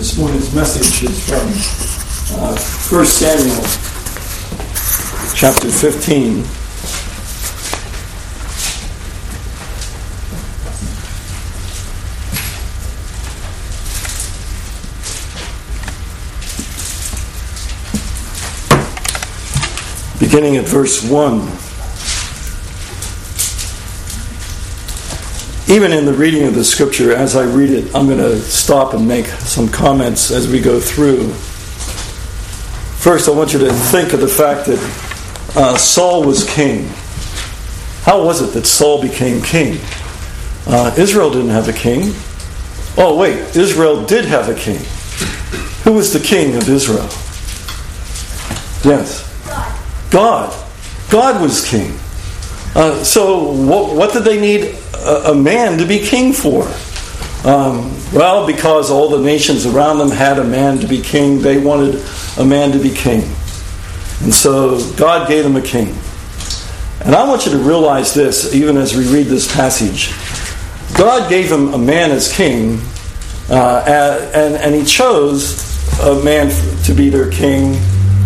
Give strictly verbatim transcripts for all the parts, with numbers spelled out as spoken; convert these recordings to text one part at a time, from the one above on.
This morning's message is from uh, First Samuel, chapter fifteen. Beginning at verse one. Even in the reading of the scripture, as I read it, I'm going to stop and make some comments as we go through. First, I want you to think of the fact that uh, Saul was king. How was it that Saul became king? Uh, Israel didn't have a king. Oh, wait, Israel did have a king. Who was the king of Israel? Yes. God. God was king. Uh, so what, what did they need a, a man to be king for? Um, well, because all the nations around them had a man to be king, they wanted a man to be king. And so God gave them a king. And I want you to realize this, even as we read this passage. God gave them a man as king, uh, and, and he chose a man to be their king.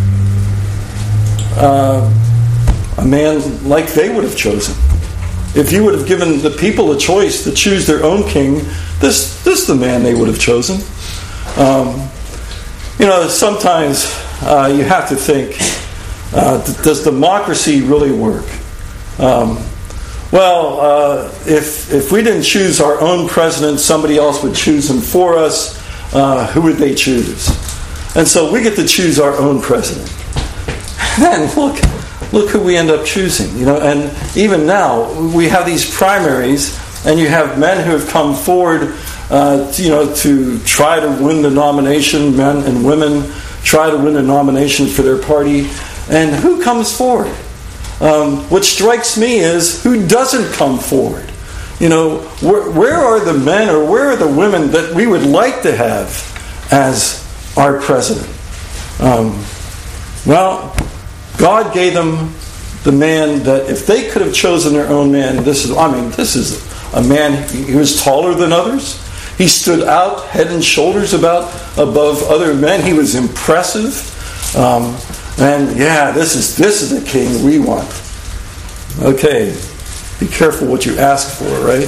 Uh, a man like they would have chosen. If you would have given the people a choice to choose their own king, this this is the man they would have chosen. Um, you know, sometimes uh, you have to think, uh, does democracy really work? Um, well, uh, if if we didn't choose our own president, somebody else would choose him for us. Uh, who would they choose? And so we get to choose our own president. And look, look who we end up choosing. You know, and even now we have these primaries, and you have men who have come forward, uh, to, you know, to try to win the nomination. Men and women try to win the nomination for their party, and who comes forward? Um, what strikes me is who doesn't come forward. You know, where, where are the men or where are the women that we would like to have as our president? Um, well. God gave them the man that if they could have chosen their own man, this is, I mean, this is a man, he was taller than others. He stood out head and shoulders about above other men. He was impressive. Um, and yeah, this is this is the king we want. Okay, be careful what you ask for, right?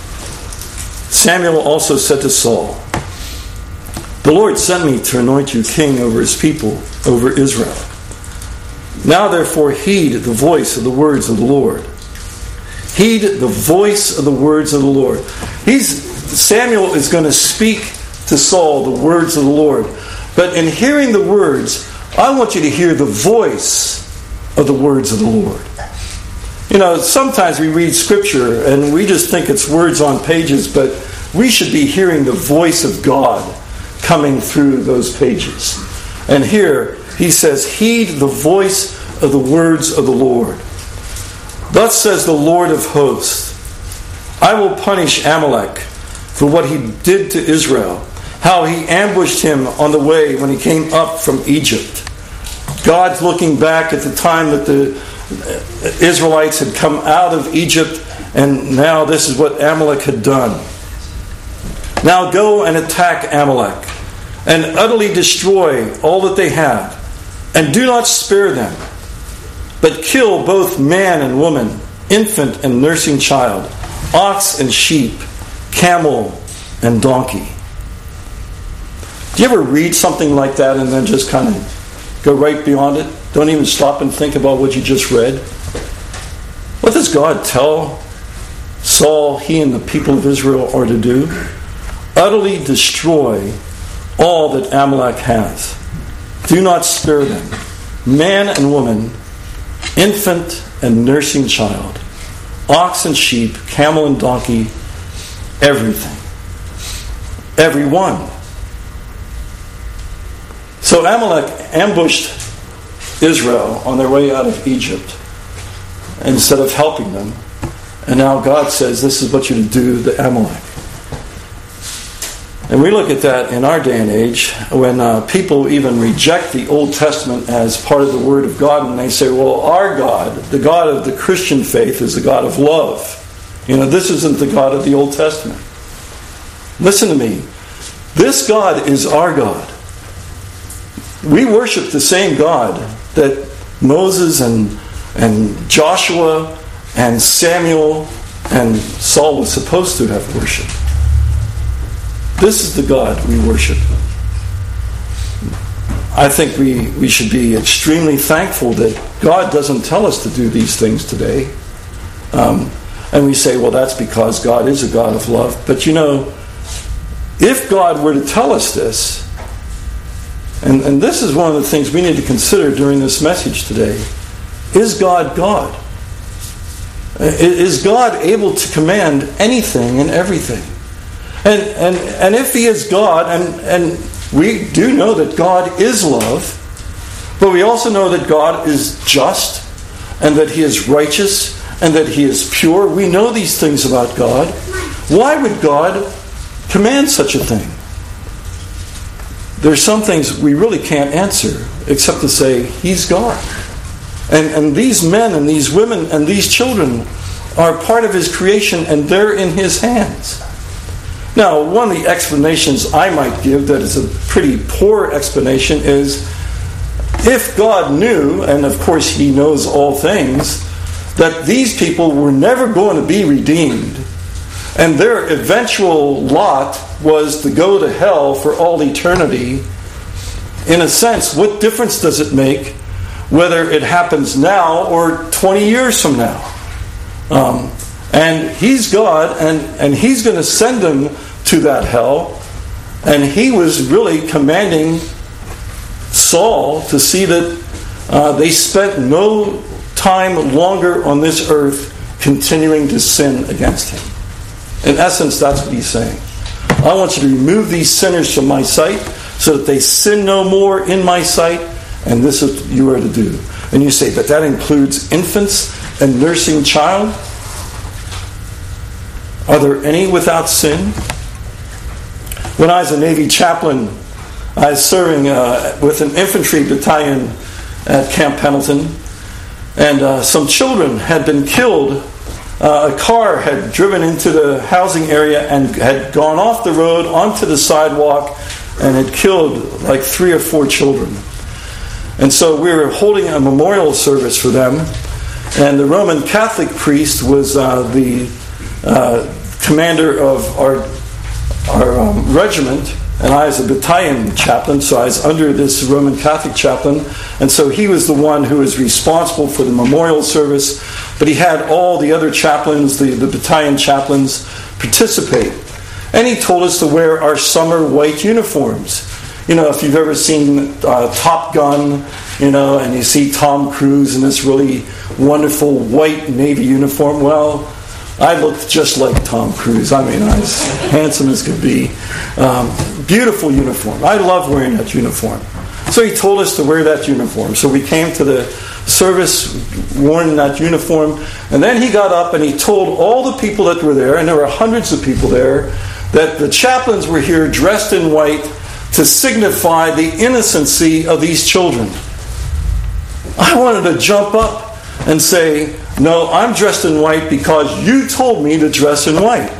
Samuel also said to Saul, "The Lord sent me to anoint you king over his people, over Israel. Now therefore heed the voice of the words of the Lord." Heed the voice of the words of the Lord. He's Samuel is going to speak to Saul the words of the Lord. But in hearing the words, I want you to hear the voice of the words of the Lord. You know, sometimes we read Scripture and we just think it's words on pages, but we should be hearing the voice of God coming through those pages. And here, he says, heed the voice of the words of the Lord. Thus says the Lord of hosts, I will punish Amalek for what he did to Israel, how he ambushed him on the way when he came up from Egypt. God's looking back at the time that the Israelites had come out of Egypt, and now this is what Amalek had done. Now go and attack Amalek, and utterly destroy all that they have. And do not spare them, but kill both man and woman, infant and nursing child, ox and sheep, camel and donkey. Do you ever read something like that and then just kind of go right beyond it? Don't even stop and think about what you just read? What does God tell Saul he and the people of Israel are to do? Utterly destroy all that Amalek has. Do not spare them, man and woman, infant and nursing child, ox and sheep, camel and donkey, everything. Every one. So Amalek ambushed Israel on their way out of Egypt instead of helping them. And now God says, this is what you're to do to Amalek. And we look at that in our day and age when uh, people even reject the Old Testament as part of the Word of God, and they say, well, our God, the God of the Christian faith, is the God of love. You know, this isn't the God of the Old Testament. Listen to me. This God is our God. We worship the same God that Moses and, and Joshua and Samuel and Saul was supposed to have worshipped. This is the God we worship. I think we, we should be extremely thankful that God doesn't tell us to do these things today. Um, and we say, well, that's because God is a God of love. But you know, if God were to tell us this, and, and this is one of the things we need to consider during this message today, is God God? Is God able to command anything and everything? And and, and if He is God, and, and we do know that God is love, but we also know that God is just, and that He is righteous, and that He is pure. We know these things about God. Why would God command such a thing? There's some things we really can't answer except to say He's God. And, and these men and these women and these children are part of His creation, and they're in His hands. Now, one of the explanations I might give that is a pretty poor explanation is, if God knew, and of course He knows all things, that these people were never going to be redeemed, and their eventual lot was to go to hell for all eternity, in a sense, what difference does it make whether it happens now or twenty years from now? Um, and He's God, and, and He's going to send them to that hell. And He was really commanding Saul to see that uh, they spent no time longer on this earth continuing to sin against Him. In essence, that's what He's saying. I want you to remove these sinners from my sight so that they sin no more in my sight, and this is what you are to do. And you say, but that includes infants and nursing child? Are there any without sin? When I was a Navy chaplain, I was serving uh, with an infantry battalion at Camp Pendleton, and uh, some children had been killed. Uh, a car had driven into the housing area and had gone off the road onto the sidewalk and had killed like three or four children. And so we were holding a memorial service for them, and the Roman Catholic priest was uh, the uh, commander of our our um, regiment, and I was a battalion chaplain, so I was under this Roman Catholic chaplain, and so he was the one who was responsible for the memorial service, but he had all the other chaplains, the, the battalion chaplains, participate. And he told us to wear our summer white uniforms. You know, if you've ever seen uh, Top Gun, you know, and you see Tom Cruise in this really wonderful white Navy uniform, well, I looked just like Tom Cruise. I mean, I was handsome as could be. Um, beautiful uniform. I love wearing that uniform. So he told us to wear that uniform. So we came to the service worn in that uniform. And then he got up and he told all the people that were there, and there were hundreds of people there, that the chaplains were here dressed in white to signify the innocency of these children. I wanted to jump up and say, no, I'm dressed in white because you told me to dress in white.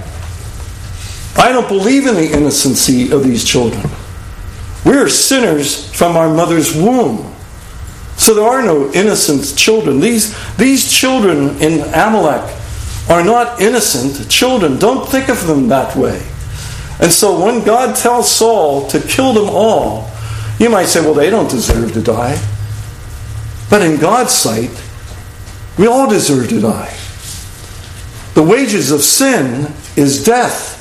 I don't believe in the innocency of these children. We are sinners from our mother's womb. So there are no innocent children. These, these children in Amalek are not innocent children. Don't think of them that way. And so when God tells Saul to kill them all, you might say, well, they don't deserve to die. But in God's sight, we all deserve to die. The wages of sin is death.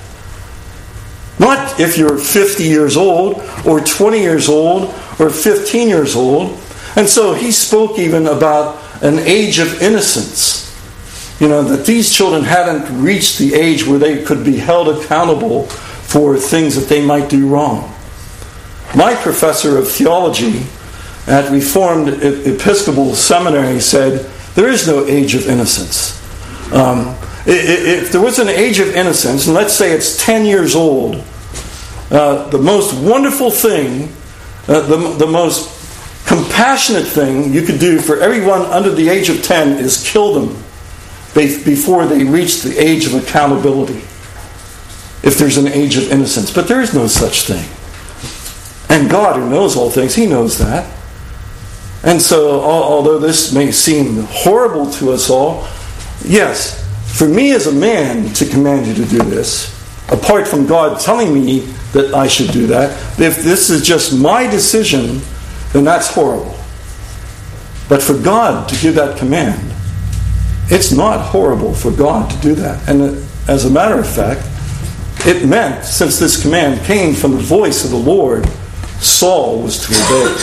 Not if you're fifty years old, or twenty years old, or fifteen years old. And so he spoke even about an age of innocence. You know, that these children hadn't reached the age where they could be held accountable for things that they might do wrong. My professor of theology at Reformed Episcopal Seminary said, there is no age of innocence. Um, if there was an age of innocence, and let's say it's ten years old, uh, the most wonderful thing, uh, the, the most compassionate thing you could do for everyone under the age of ten is kill them before they reach the age of accountability. if there's an age of innocence. But there is no such thing. And God, who knows all things, He knows that. And so, although this may seem horrible to us all, yes, for me as a man to command you to do this, apart from God telling me that I should do that, if this is just my decision, then that's horrible. But for God to give that command, it's not horrible for God to do that. And as a matter of fact, it meant, since this command came from the voice of the Lord, Saul was to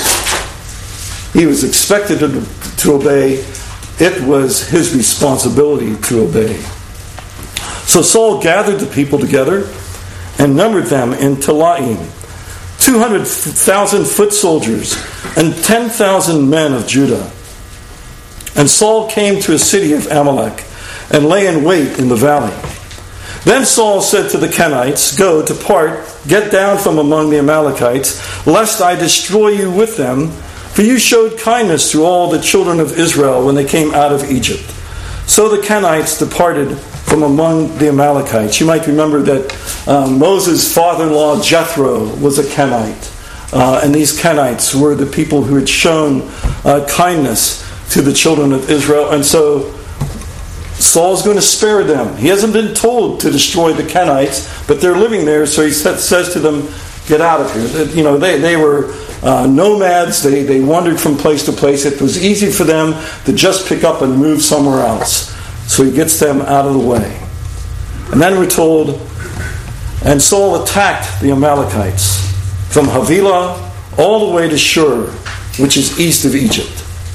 obey. He was expected to, to obey. It was his responsibility to obey. So Saul gathered the people together and numbered them in Telaim, two hundred thousand foot soldiers and ten thousand men of Judah. And Saul came to a city of Amalek and lay in wait in the valley. Then Saul said to the Kenites, "Go, depart, get down from among the Amalekites, lest I destroy you with them, for you showed kindness to all the children of Israel when they came out of Egypt." So the Kenites departed from among the Amalekites. You might remember that um, Moses' father-in-law Jethro was a Kenite. Uh, and these Kenites were the people who had shown uh, kindness to the children of Israel. And so Saul's going to spare them. He hasn't been told to destroy the Kenites, but they're living there, so he says to them, "Get out of here." You know, they, they were uh, nomads. They, they wandered from place to place. It was easy for them to just pick up and move somewhere else. So he gets them out of the way. And then we're told, and Saul attacked the Amalekites from Havilah all the way to Shur, which is east of Egypt.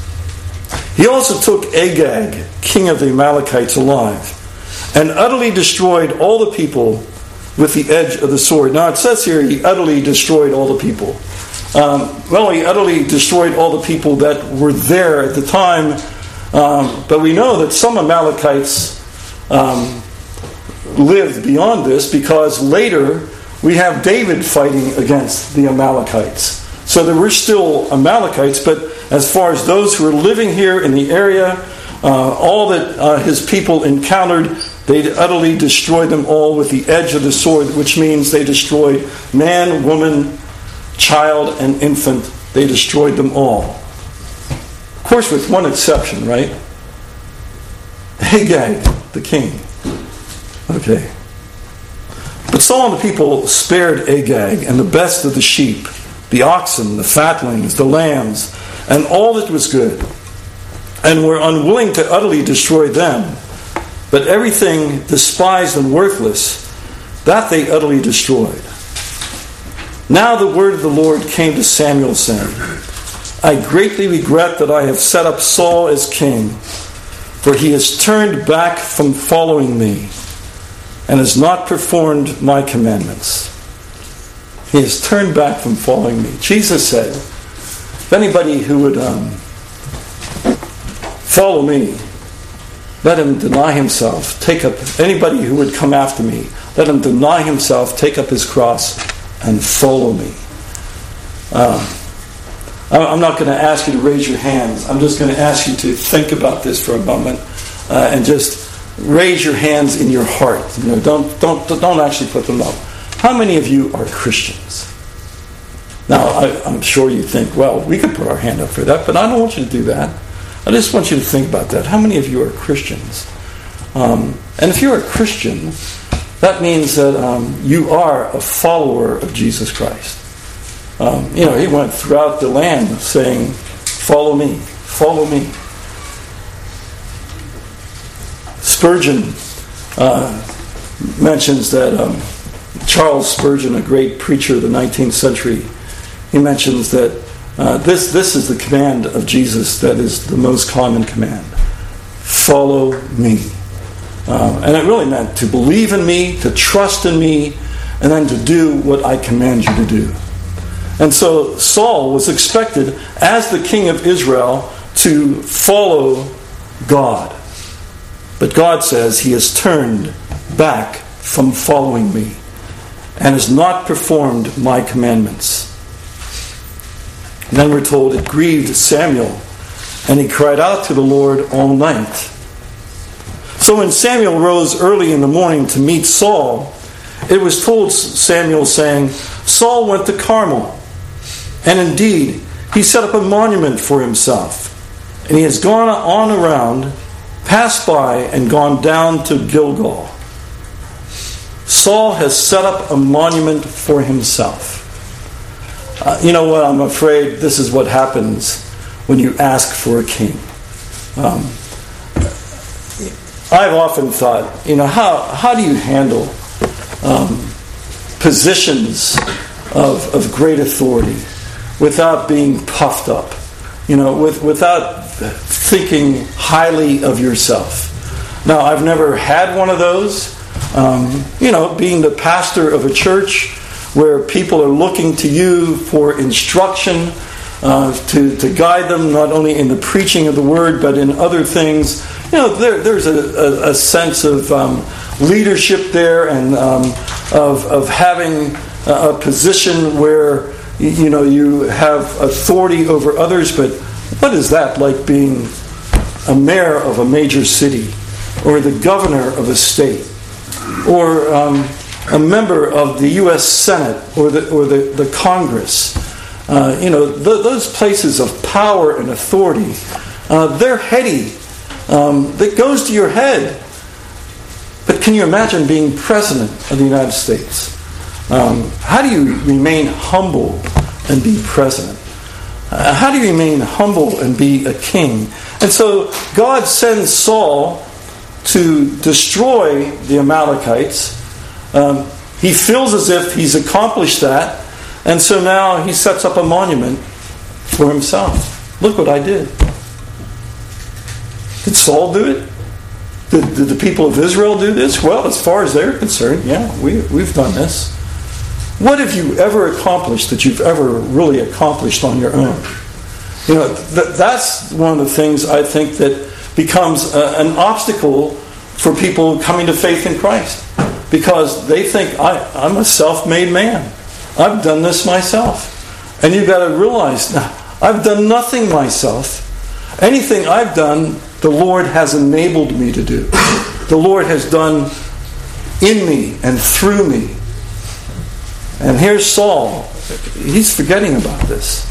He also took Agag, king of the Amalekites, alive, and utterly destroyed all the people with the edge of the sword. Now it says here he utterly destroyed all the people. Um, well, he utterly destroyed all the people that were there at the time. Um, but we know that some Amalekites um, lived beyond this, because later we have David fighting against the Amalekites. So there were still Amalekites, but as far as those who were living here in the area, uh, all that uh, his people encountered, they utterly destroyed them all with the edge of the sword, which means they destroyed man, woman, child, and infant. They destroyed them all. Of course, with one exception, right? Agag, the king. Okay. But Saul and the people spared Agag and the best of the sheep, the oxen, the fatlings, the lambs, and all that was good, and were unwilling to utterly destroy them. But everything despised and worthless, that they utterly destroyed. Now the word of the Lord came to Samuel, saying, "I greatly regret that I have set up Saul as king, for he has turned back from following me, and has not performed my commandments." He has turned back from following me. Jesus said, if anybody who would um, follow me, let him deny himself, take up, anybody who would come after me, let him deny himself, take up his cross, and follow me. Um, I'm not going to ask you to raise your hands. I'm just going to ask you to think about this for a moment, uh, and just raise your hands in your heart. You know, don't don't don't actually put them up. How many of you are Christians? Now, I, I'm sure you think, well, we could put our hand up for that, but I don't want you to do that. I just want you to think about that. How many of you are Christians? Um, and if you're a Christian, that means that um, you are a follower of Jesus Christ. Um, you know, he went throughout the land saying, "Follow me, follow me." Spurgeon uh, mentions that um, Charles Spurgeon, a great preacher of the nineteenth century, he mentions that uh, this this is the command of Jesus that is the most common command: follow me. Uh, and it really meant to believe in me, to trust in me, and then to do what I command you to do. And so Saul was expected, as the king of Israel, to follow God. But God says he has turned back from following me and has not performed my commandments. And then we're told it grieved Samuel, and he cried out to the Lord all night. So when Samuel rose early in the morning to meet Saul, it was told Samuel, saying, Saul went to Carmel, and indeed he set up a monument for himself, and he has gone on around, passed by, and gone down to Gilgal. Saul has set up a monument for himself. Uh, you know what? I'm afraid this is what happens when you ask for a king. Um, I've often thought, you know, how how do you handle um, positions of of great authority without being puffed up? You know, with without thinking highly of yourself. Now, I've never had one of those. Um, you know, being the pastor of a church where people are looking to you for instruction, uh, to, to guide them not only in the preaching of the word, but in other things. You know, there, there's a, a, a sense of um, leadership there, and um, of, of having a, a position where, you know, you have authority over others. But what is that like, being a mayor of a major city, or the governor of a state, or um, a member of the U S Senate, or the or the, the Congress? Uh, you know, th- those places of power and authority, uh, they're heady. Um, that goes to your head. But can you imagine being president of the United States? Um, how do you remain humble and be president? Uh, how do you remain humble and be a king? And so God sends Saul to destroy the Amalekites. Um, he feels as if he's accomplished that, and so now he sets up a monument for himself. Look what I did. Did Saul do it? Did, did the people of Israel do this? Well, as far as they're concerned, yeah, we, we've done this. What have you ever accomplished that you've ever really accomplished on your own? You know, th- that's one of the things I think that becomes a, an obstacle for people coming to faith in Christ. Because they think, I, I'm a self-made man. I've done this myself. And you've got to realize, nah, I've done nothing myself. Anything I've done, the Lord has enabled me to do. The Lord has done in me and through me. And here's Saul. He's forgetting about this.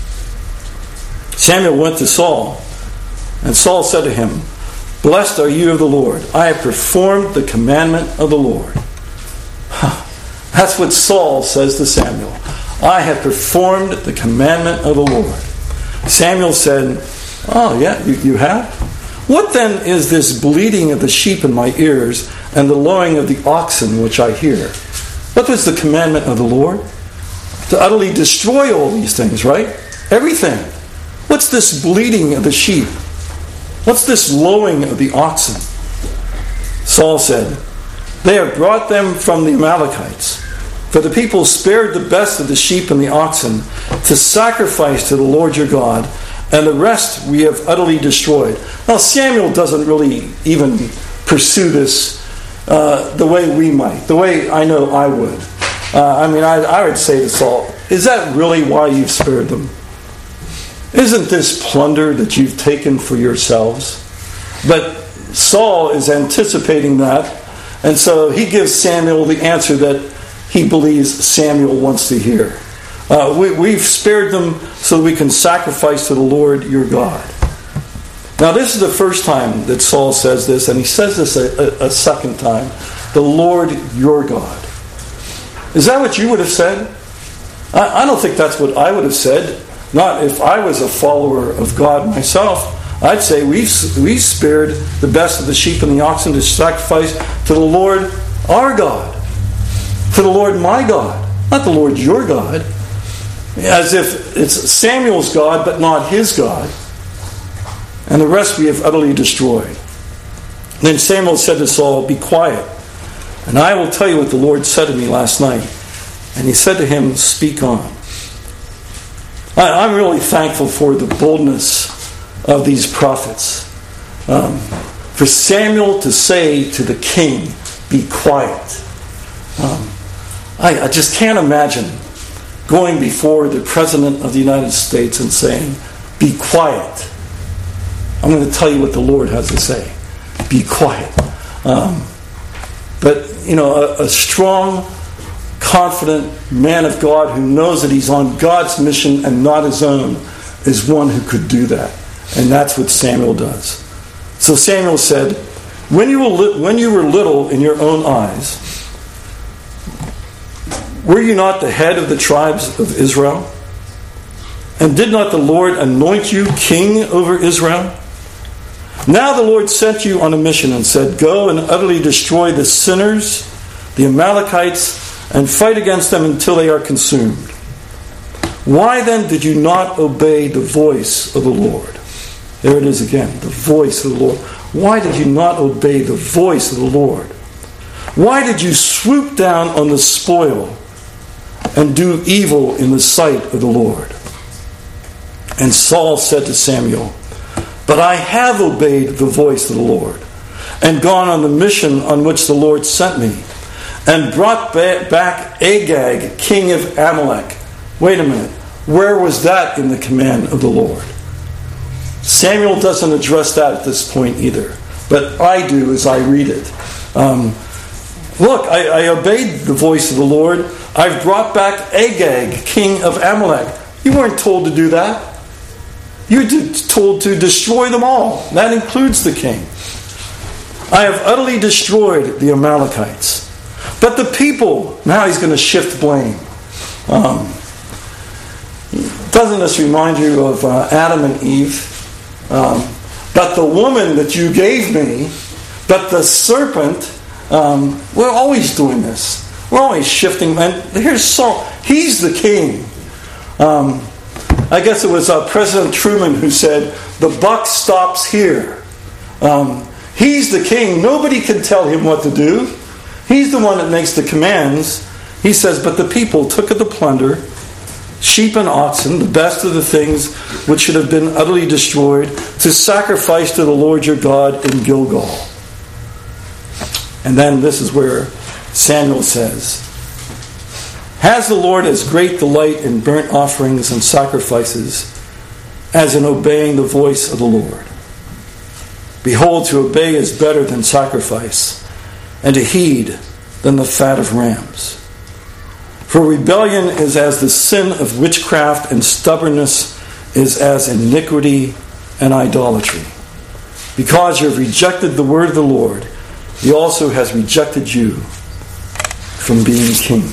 Samuel went to Saul, and Saul said to him, Blessed are you of the Lord. I have performed the commandment of the Lord. That's what Saul says to Samuel. I have performed the commandment of the Lord. Samuel said, Oh, yeah, you, you have? What then is this bleating of the sheep in my ears and the lowing of the oxen which I hear? What was the commandment of the Lord? To utterly destroy all these things, right? Everything. What's this bleating of the sheep? What's this lowing of the oxen? Saul said, They have brought them from the Amalekites. For the people spared the best of the sheep and the oxen to sacrifice to the Lord your God, and the rest we have utterly destroyed. Now, Samuel doesn't really even pursue this uh, the way we might, the way I know I would. Uh, I mean, I, I would say to Saul, is that really why you've spared them? Isn't this plunder that you've taken for yourselves? But Saul is anticipating that, and so he gives Samuel the answer that he believes Samuel wants to hear. Uh, we, we've spared them so that we can sacrifice to the Lord your God. Now, this is the first time that Saul says this, and he says this a, a, a second time. The Lord your God. Is that what you would have said? I, I don't think that's what I would have said. Not if I was a follower of God myself. I'd say we've, we've spared the best of the sheep and the oxen to sacrifice to the Lord our God. To the Lord my God. Not the Lord your God. As if it's Samuel's God, but not his God. And the rest we have utterly destroyed. Then Samuel said to Saul, Be quiet, and I will tell you what the Lord said to me last night. And he said to him, Speak on. I'm really thankful for the boldness of these prophets. Um, for Samuel to say to the king, Be quiet. Um, I, I just can't imagine going before the President of the United States and saying, Be quiet. I'm going to tell you what the Lord has to say. Be quiet. Um, but, you know, a, a strong confident man of God who knows that he's on God's mission and not his own is one who could do that. And that's what Samuel does. So Samuel said, when you were, li- when you were little in your own eyes, were you not the head of the tribes of Israel? And did not the Lord anoint you king over Israel? Now the Lord sent you on a mission and said, go and utterly destroy the sinners, the Amalekites, and fight against them until they are consumed. Why then did you not obey the voice of the Lord? There it is again, the voice of the Lord. Why did you not obey the voice of the Lord? Why did you swoop down on the spoil and do evil in the sight of the Lord? And Saul said to Samuel, but I have obeyed the voice of the Lord, and gone on the mission on which the Lord sent me, and brought back Agag, king of Amalek. Wait a minute. Where was that in the command of the Lord? Samuel doesn't address that at this point either. But I do as I read it. Um, look, I, I obeyed the voice of the Lord. I've brought back Agag, king of Amalek. You weren't told to do that. You were told to destroy them all. That includes the king. I have utterly destroyed the Amalekites. But the people, now he's going to shift blame. Um, doesn't this remind you of uh, Adam and Eve? Um, but the woman that you gave me, but the serpent, um, we're always doing this. We're always shifting. And here's Saul. He's the king. Um, I guess it was uh, President Truman who said, the buck stops here. Um, he's the king. Nobody can tell him what to do. He's the one that makes the commands. He says, but the people took of the plunder, sheep and oxen, the best of the things which should have been utterly destroyed, to sacrifice to the Lord your God in Gilgal. And then this is where Samuel says, has the Lord as great delight in burnt offerings and sacrifices as in obeying the voice of the Lord? Behold, to obey is better than sacrifice, and to heed than the fat of rams. For rebellion is as the sin of witchcraft, and stubbornness is as iniquity and idolatry. Because you have rejected the word of the Lord, he also has rejected you from being king.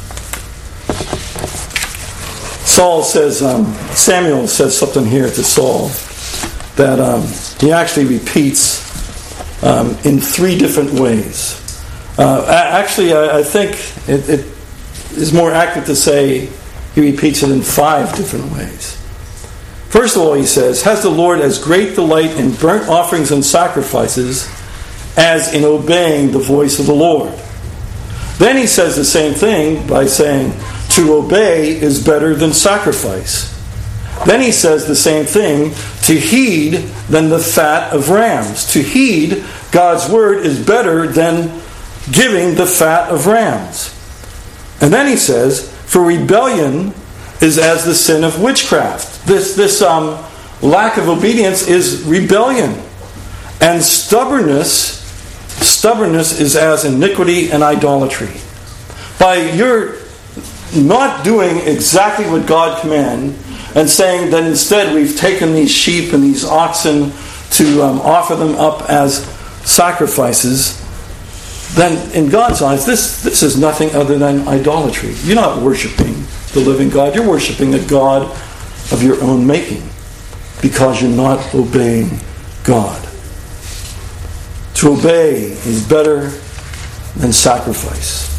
Saul says, um, Samuel says something here to Saul that um, he actually repeats um, in three different ways. Uh, actually, I, I think it, it is more accurate to say he repeats it in five different ways. First of all, he says, has the Lord as great delight in burnt offerings and sacrifices as in obeying the voice of the Lord? Then he says the same thing by saying, to obey is better than sacrifice. Then he says the same thing, to heed than the fat of rams. To heed God's word is better than giving the fat of rams. And then he says, for rebellion is as the sin of witchcraft. This, this um, lack of obedience is rebellion. And stubbornness, stubbornness is as iniquity and idolatry. By your not doing exactly what God commanded, and saying that instead we've taken these sheep and these oxen to um, offer them up as sacrifices, then in God's eyes, this, this is nothing other than idolatry. You're not worshiping the living God. You're worshiping a God of your own making because you're not obeying God. To obey is better than sacrifice.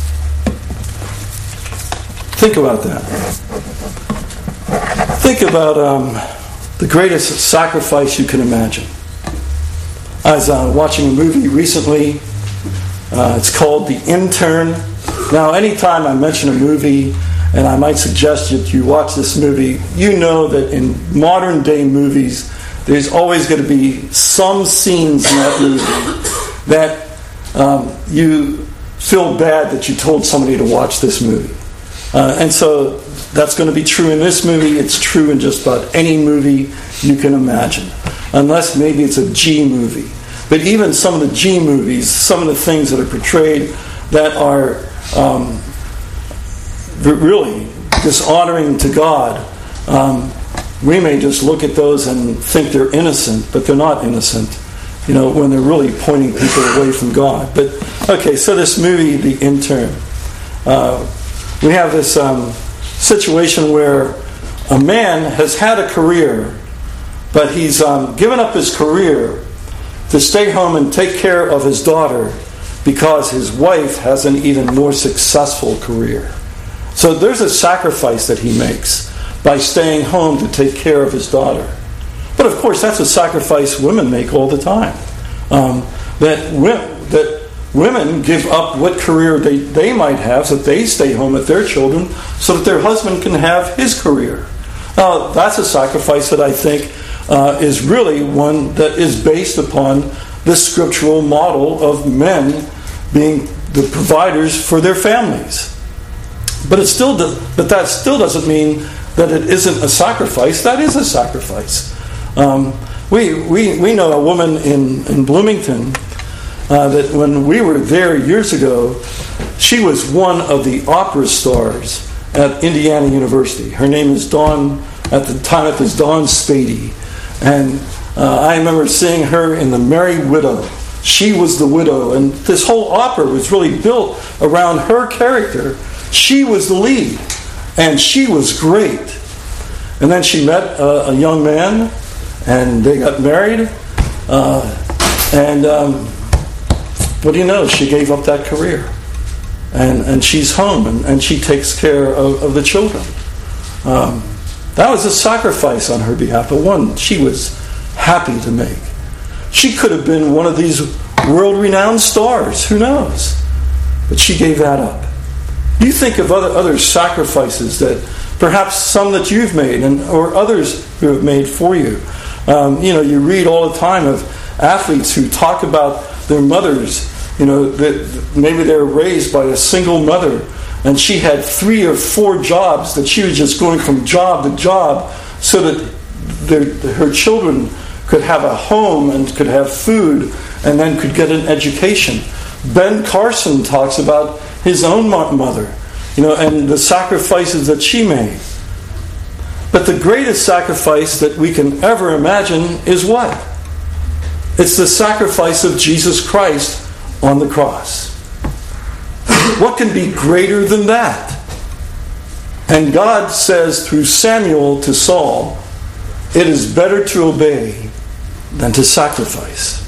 Think about that. Think about um, the greatest sacrifice you can imagine. I was uh, watching a movie recently. Uh, it's called The Intern. Now, anytime I mention a movie, and I might suggest that you watch this movie, you know that in modern day movies, there's always going to be some scenes in that movie that um, you feel bad that you told somebody to watch this movie. Uh, and so that's going to be true in this movie. It's true in just about any movie you can imagine. Unless maybe it's a G movie. But even some of the G movies, some of the things that are portrayed that are um, really dishonoring to God, um, we may just look at those and think they're innocent, but they're not innocent, you know, when they're really pointing people away from God. But, okay, so this movie, The Intern, uh, we have this um, situation where a man has had a career, but he's um, given up his career to stay home and take care of his daughter because his wife has an even more successful career. So there's a sacrifice that he makes by staying home to take care of his daughter. But of course, that's a sacrifice women make all the time. Um, that, women, that women give up what career they, they might have so that they stay home with their children so that their husband can have his career. Now, that's a sacrifice that I think uh, is really one that is based upon the scriptural model of men being the providers for their families. But it still, do, but that still doesn't mean that it isn't a sacrifice. That is a sacrifice. Um, we we we know a woman in in Bloomington uh, that when we were there years ago, she was one of the opera stars at Indiana University. Her name is Dawn. At the time, it was Dawn Spady, and uh, I remember seeing her in The Merry Widow. She was the widow, and this whole opera was really built around her character. She was the lead, and she was great. And then she met a, a young man, and they got married. Uh, and um, what do you know? She gave up that career, and and she's home, and, and she takes care of, of the children. Um, that was a sacrifice on her behalf, but one she was happy to make. She could have been one of these world-renowned stars. Who knows? But she gave that up. You think of other other sacrifices that perhaps some that you've made and or others who have made for you. Um, you know, you read all the time of athletes who talk about their mothers. You know, that maybe they were raised by a single mother, and she had three or four jobs that she was just going from job to job so that their, her children could have a home and could have food and then could get an education. Ben Carson talks about his own mother, you know, and the sacrifices that she made. But the greatest sacrifice that we can ever imagine is what? It's the sacrifice of Jesus Christ on the cross. What can be greater than that? And God says through Samuel to Saul, it is better to obey than to sacrifice.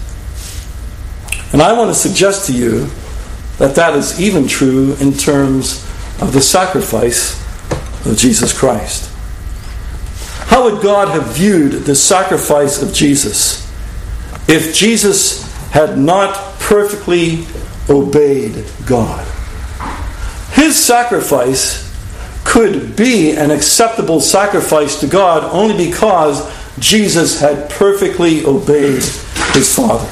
And I want to suggest to you that that is even true in terms of the sacrifice of Jesus Christ. How would God have viewed the sacrifice of Jesus if Jesus had not perfectly obeyed God? His sacrifice could be an acceptable sacrifice to God only because Jesus had perfectly obeyed his Father.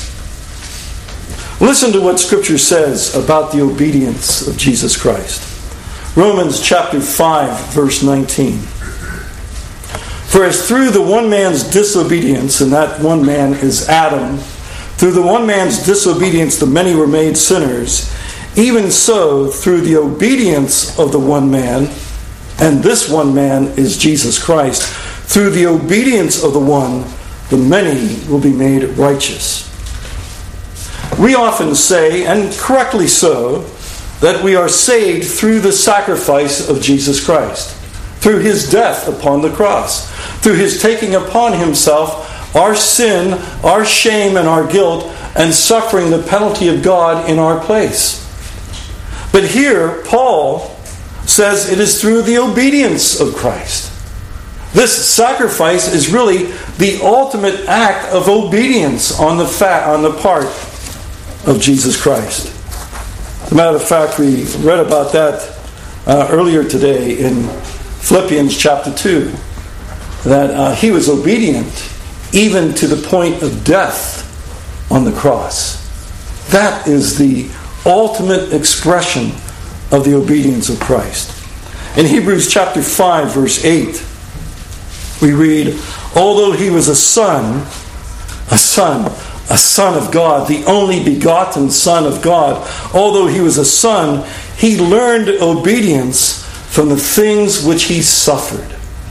Listen to what Scripture says about the obedience of Jesus Christ. Romans chapter five, verse nineteen. For as through the one man's disobedience, and that one man is Adam, through the one man's disobedience the many were made sinners, even so through the obedience of the one man, and this one man is Jesus Christ, through the obedience of the one, the many will be made righteous. We often say, and correctly so, that we are saved through the sacrifice of Jesus Christ, through his death upon the cross, through his taking upon himself our sin, our shame, and our guilt, and suffering the penalty of God in our place. But here, Paul says it is through the obedience of Christ. This sacrifice is really the ultimate act of obedience on the fa- on the part of Jesus Christ. As a matter of fact, we read about that uh, earlier today in Philippians chapter two, that uh, he was obedient even to the point of death on the cross. That is the ultimate expression of the obedience of Christ. In Hebrews chapter five, verse eight, we read, although he was a son, a son, a son of God, the only begotten Son of God, although he was a son, he learned obedience from the things which he suffered.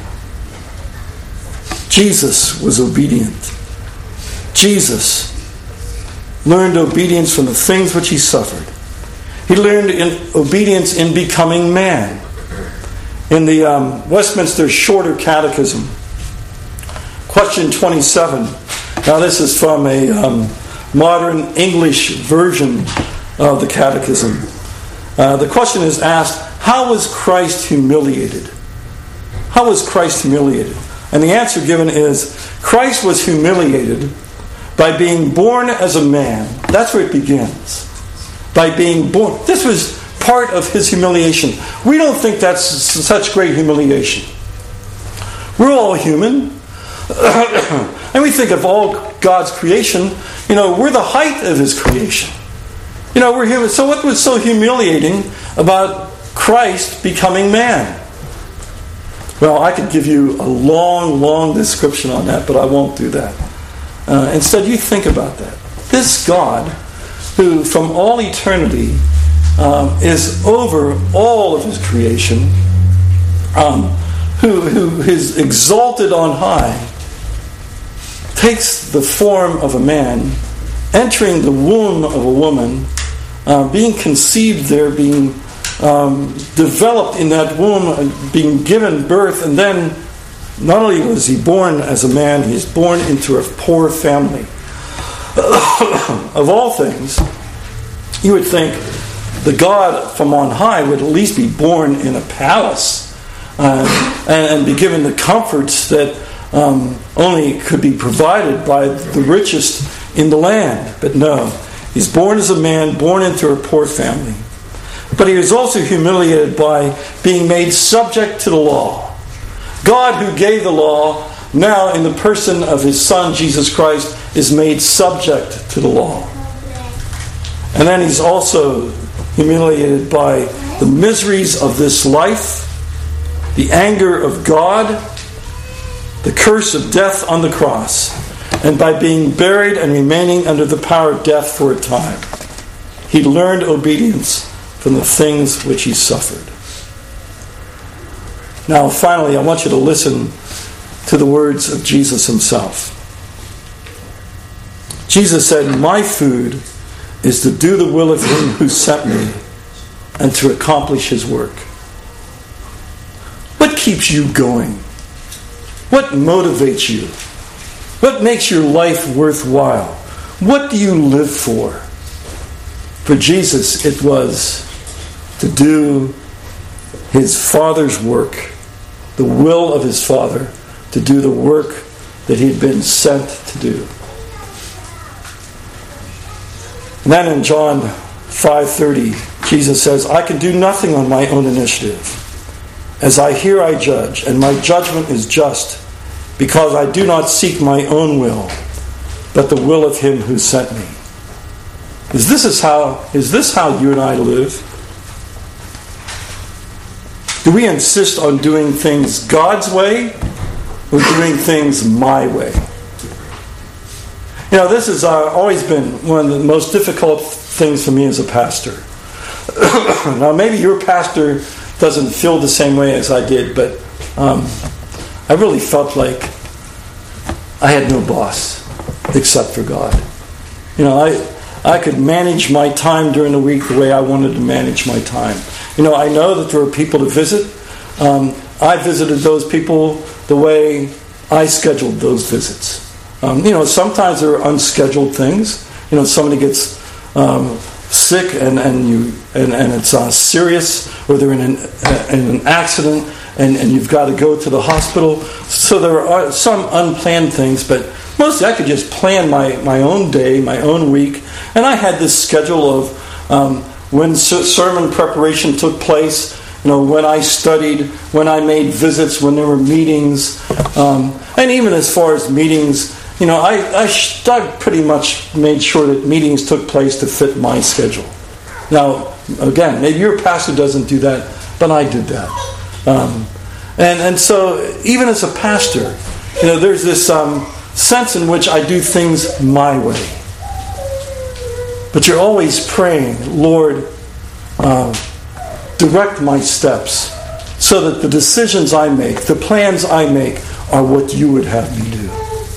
Jesus was obedient. Jesus learned obedience from the things which he suffered. He learned in obedience in becoming man. In the um, Westminster Shorter Catechism, question twenty-seven. Now this is from a um, modern English version of the Catechism. Uh, the question is asked, how was Christ humiliated? How was Christ humiliated? And the answer given is, Christ was humiliated by being born as a man. That's where it begins. By being born. This was part of his humiliation. We don't think that's such great humiliation. We're all human. And we think of all God's creation, you know, we're the height of his creation. You know, we're human. So what was so humiliating about Christ becoming man? Well, I could give you a long, long description on that, but I won't do that. Uh, instead, you think about that. This God, who from all eternity um, is over all of his creation, um, who, who is exalted on high, takes the form of a man, entering the womb of a woman, uh, being conceived there, being Um, developed in that womb, being given birth, and then not only was he born as a man, he is born into a poor family. Of all things, you would think the God from on high would at least be born in a palace uh, and, and be given the comforts that um, only could be provided by the richest in the land. But no, he's born as a man, born into a poor family. But he was also humiliated by being made subject to the law. God, who gave the law, now in the person of his Son, Jesus Christ, is made subject to the law. And then he's also humiliated by the miseries of this life, the anger of God, the curse of death on the cross, and by being buried and remaining under the power of death for a time. He learned obedience from the things which he suffered. Now, finally, I want you to listen to the words of Jesus himself. Jesus said, "My food is to do the will of him who sent me and to accomplish his work." What keeps you going? What motivates you? What makes your life worthwhile? What do you live for? For Jesus, it was to do his Father's work, the will of his Father, to do the work that he had been sent to do. And then in John five thirty, Jesus says, "I can do nothing on my own initiative. As I hear, I judge, and my judgment is just, because I do not seek my own will, but the will of him who sent me." Is this is how is this how you and I live? Do we insist on doing things God's way or doing things my way? You know, this has uh, always been one of the most difficult things for me as a pastor. Now, maybe your pastor doesn't feel the same way as I did, but um, I really felt like I had no boss except for God. You know, I I could manage my time during the week the way I wanted to manage my time. You know, I know that there are people to visit. Um, I visited those people the way I scheduled those visits. Um, you know, sometimes there are unscheduled things. You know, somebody gets um, sick and and you and, and it's uh, serious, or they're in an, uh, in an accident and, and you've got to go to the hospital. So there are some unplanned things, but mostly I could just plan my, my own day, my own week. And I had this schedule of um, when sermon preparation took place, you know, when I studied, when I made visits, when there were meetings, um, and even as far as meetings, you know, I, I, I pretty much made sure that meetings took place to fit my schedule. Now, again, maybe your pastor doesn't do that, but I did that. Um, and, and so, even as a pastor, you know, there's this um, sense in which I do things my way. But you're always praying, "Lord, uh, direct my steps. so that the decisions I make, the plans I make, are what you would have me do.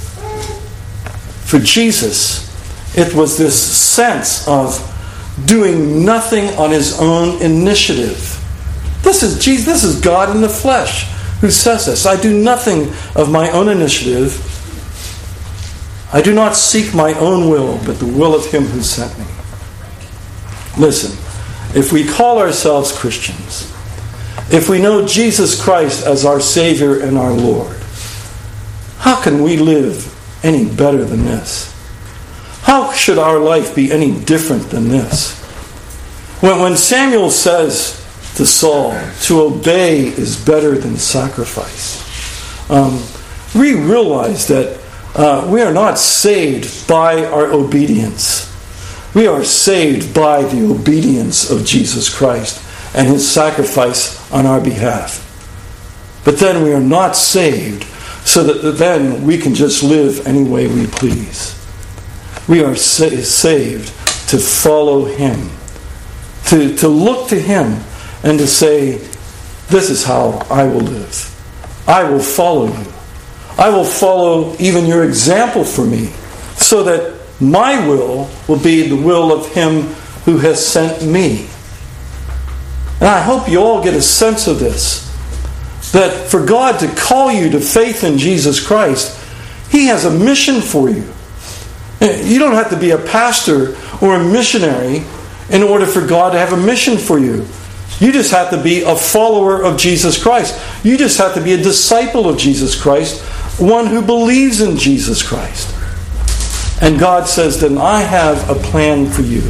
For Jesus, it was this sense of doing nothing on his own initiative. This is Jesus, this is God in the flesh who says this. I do nothing of my own initiative. I do not seek my own will, but the will of him who sent me. Listen, if we call ourselves Christians, if we know Jesus Christ as our Savior and our Lord, how can we live any better than this? How should our life be any different than this? When, when Samuel says to Saul, to obey is better than sacrifice, um, we realize that uh, we are not saved by our obedience. We are saved by the obedience of Jesus Christ and his sacrifice on our behalf. But then we are not saved so that then we can just live any way we please. We are sa- saved to follow him, to, to look to him and to say, this is how I will live. I will follow you. I will follow even your example for me, so that my will will be the will of him who has sent me. And I hope you all get a sense of this, that for God to call you to faith in Jesus Christ, he has a mission for you. You don't have to be a pastor or a missionary in order for God to have a mission for you. You just have to be a follower of Jesus Christ. You just have to be a disciple of Jesus Christ, one who believes in Jesus Christ. And God says, then I have a plan for you.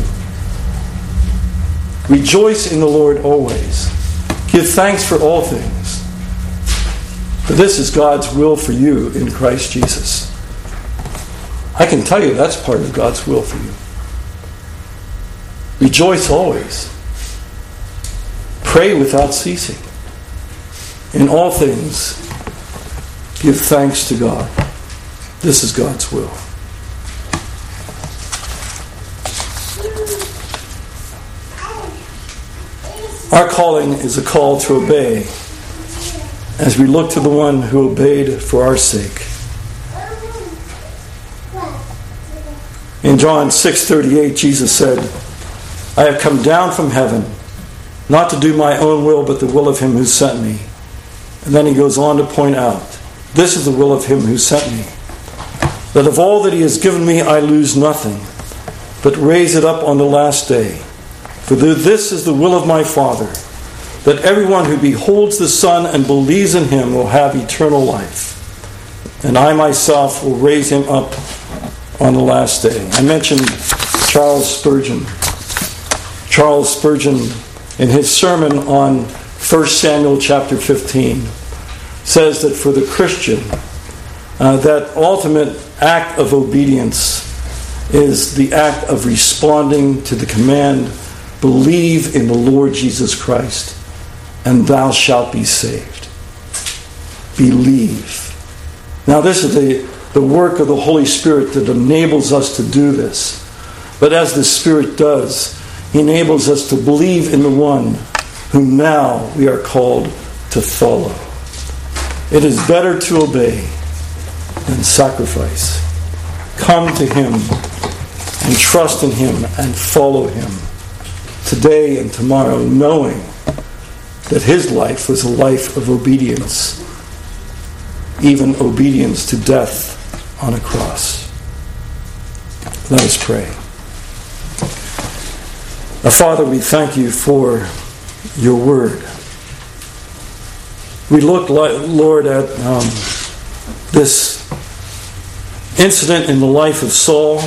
Rejoice in the Lord always. Give thanks for all things. For this is God's will for you in Christ Jesus. I can tell you that's part of God's will for you. Rejoice always. Pray without ceasing. In all things, give thanks to God. This is God's will. Our calling is a call to obey as we look to the one who obeyed for our sake. In John six thirty-eight, Jesus said, I have come down from heaven, not to do my own will, but the will of him who sent me. And then he goes on to point out, this is the will of him who sent me, that of all that he has given me I lose nothing, but raise it up on the last day. For this is the will of my Father, that everyone who beholds the Son and believes in him will have eternal life. And I myself will raise him up on the last day. I mentioned Charles Spurgeon. Charles Spurgeon, in his sermon on First Samuel chapter fifteen, says that for the Christian, uh, that ultimate act of obedience is the act of responding to the command, believe in the Lord Jesus Christ, and thou shalt be saved. Believe. Now this is the, the work of the Holy Spirit that enables us to do this. But as the Spirit does, he enables us to believe in the one whom now we are called to follow. It is better to obey than sacrifice. Come to him and trust in him and follow him today and tomorrow, knowing that his life was a life of obedience, even obedience to death on a cross. Let us pray. Our Father, we thank you for your word. We look, Lord, at um, this incident in the life of Saul.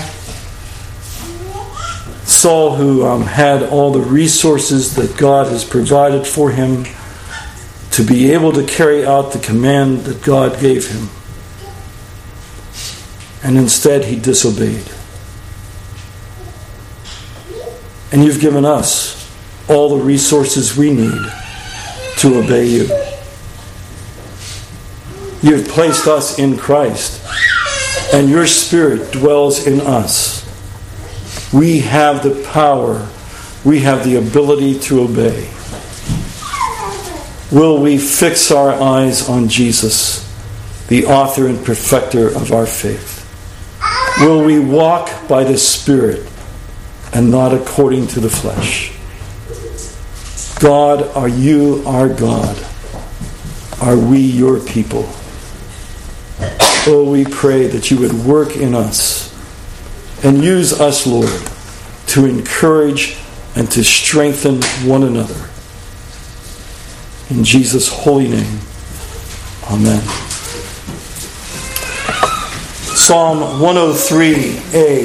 Saul, who um, had all the resources that God has provided for him to be able to carry out the command that God gave him. And instead he disobeyed. And you've given us all the resources we need to obey you. You've placed us in Christ, and your Spirit dwells in us. We have the power, we have the ability to obey. will we fix our eyes on Jesus, the author and perfecter of our faith? Will we walk by the Spirit and not according to the flesh? God, are you our God? Are we your people? Oh, we pray that you would work in us and use us, Lord, to encourage and to strengthen one another. In Jesus' holy name, amen. Psalm one oh three A.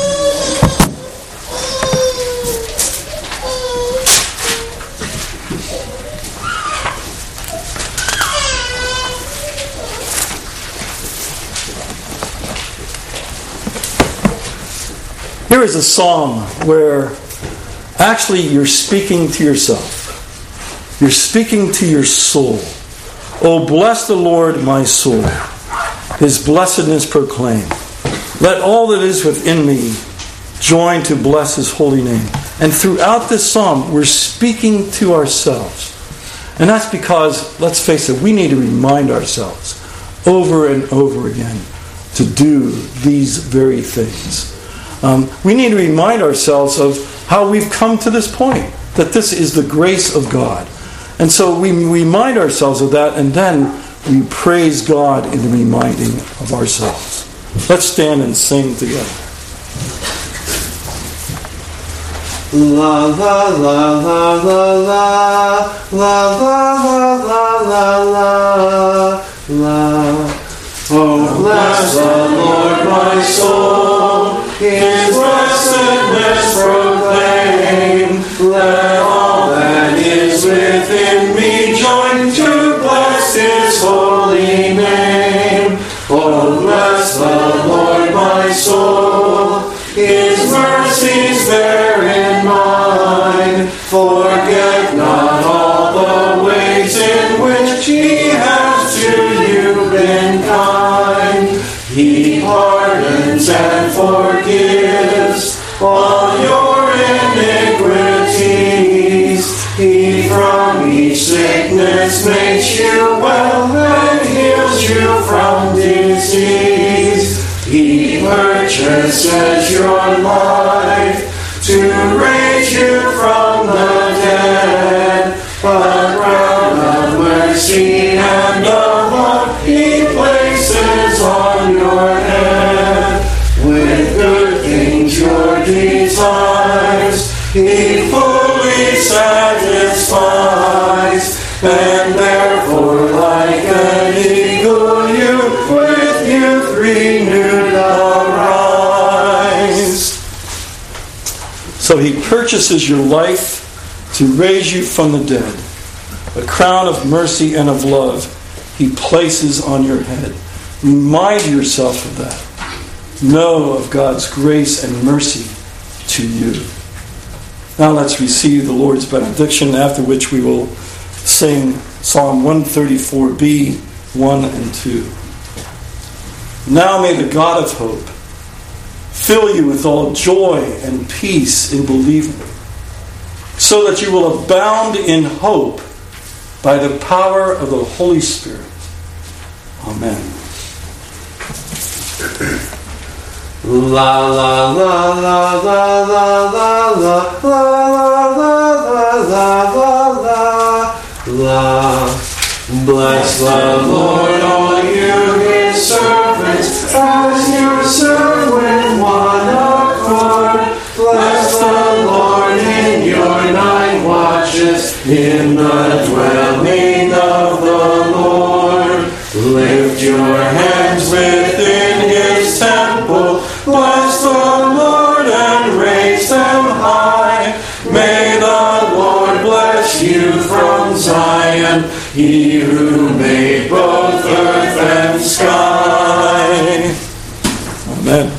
Here is a psalm where actually you're speaking to yourself. You're speaking to your soul. Oh, bless the Lord, my soul. His blessedness proclaim. Let all that is within me join to bless His holy name. And throughout this psalm, we're speaking to ourselves. And that's because, let's face it, we need to remind ourselves over and over again to do these very things. Um, we need to remind ourselves of how we've come to this point, that this is the grace of God. And so we remind ourselves of that, and then we praise God in the reminding of ourselves. Let's stand and sing together. La la la la la la la la la la la la. Oh, bless the Lord, my soul. His blessedness proclaim. Let all that is within me join to bless His holy name. Oh, bless the Lord, my soul. His mercies bear in mind. Forget not all the ways in which He has to you been kind. He pardons and forgives all your iniquities. He from each sickness makes you well and heals you from disease. He purchases your life to raise you from the dead. A crown of mercy and of love He places on your head. With good things your desires He fully satisfies. And therefore like an eagle you with youth renewed arise. So He purchases your life to raise you from the dead. A crown of mercy and of love He places on your head. Remind yourself of that. Know of God's grace and mercy to you. Now let's receive the Lord's benediction, after which we will sing Psalm one thirty-four B, one and two. Now may the God of hope fill you with all joy and peace in believing, so that you will abound in hope by the power of the Holy Spirit. Amen. La la la la la la la la la la la la la. Bless the Lord, all you His servants, as you serve with one accord. Bless the Lord in your night watches, in the dwelling of the Lord. Lift your hands within His temple. Bless the Lord and raise them high. May the Lord bless you from Zion, He who made both earth and sky. Amen.